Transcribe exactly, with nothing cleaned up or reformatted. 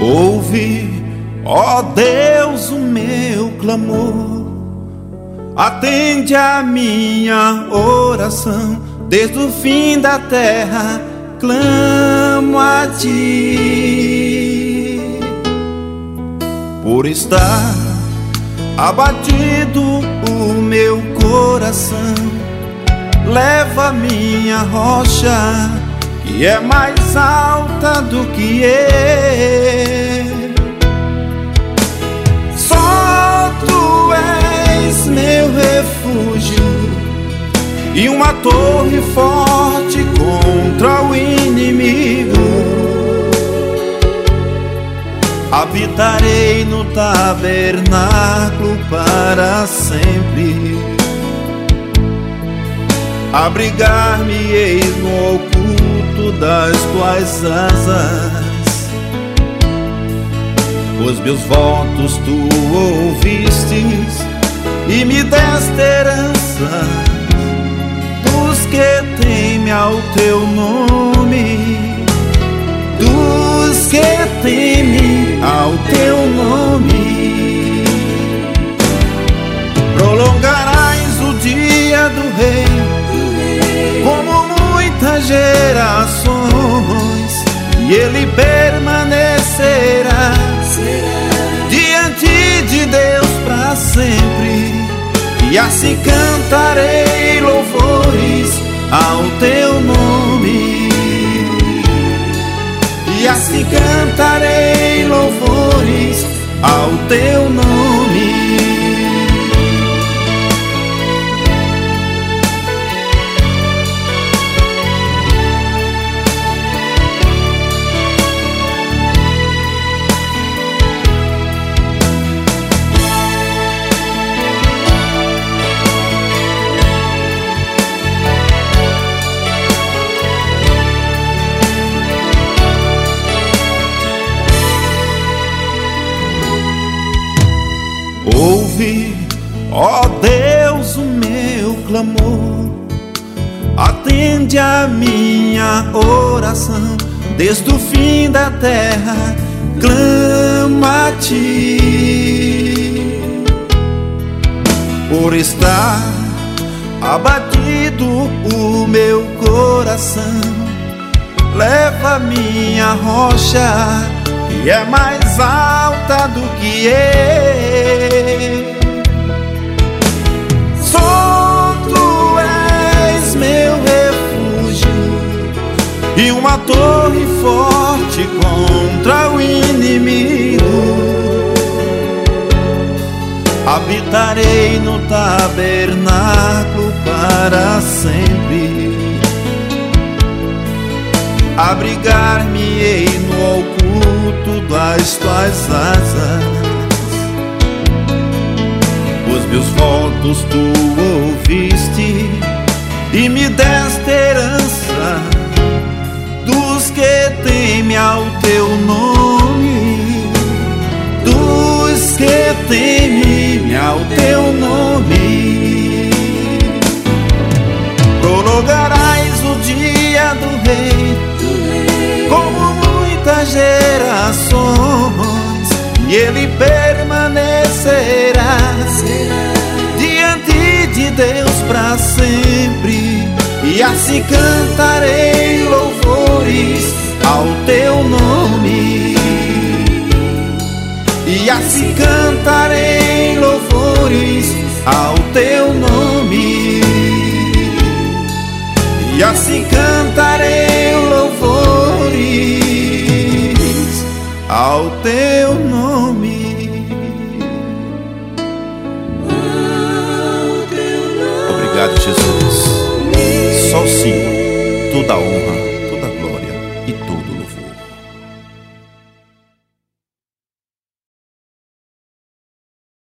Ouve, ó Deus, o meu clamor, atende a minha oração. Desde o fim da terra clamo a ti. Por estar abatido o meu coração, leva minha rocha, que é mais alta do que eu. Só tu és meu refúgio e uma torre forte contra o inimigo. Habitarei no tabernáculo para sempre, abrigar-me-ei no oculto das tuas asas. Os meus votos tu ouvistes e me deste herança dos que temem ao teu nome, dos que temem ao teu nome. Prolongarás o dia do rei como muitas gerações, e ele permanecerá diante de Deus para sempre. E assim cantarei louvores ao teu nome, e assim cantarei louvores ao teu nome. Ouve, ó Deus, o meu clamor, atende a minha oração. Desde o fim da terra clamo a ti. Por estar abatido o meu coração, leva minha rocha, que é mais alta do que eu. Só tu és meu refúgio e uma torre forte contra o inimigo. Habitarei no tabernáculo para sempre, abrigar-me-ei no oculto das tuas asas. Os meus votos tu ouviste e me deste herança dos que temem ao teu nome, dos que temem ao teu nome. Prolongarás o dia do rei como muitas gerações, e ele permanecerá diante de Deus para sempre. E assim cantarei louvores ao teu nome, e assim cantarei louvores ao teu nome, e assim cantarei louvores ao teu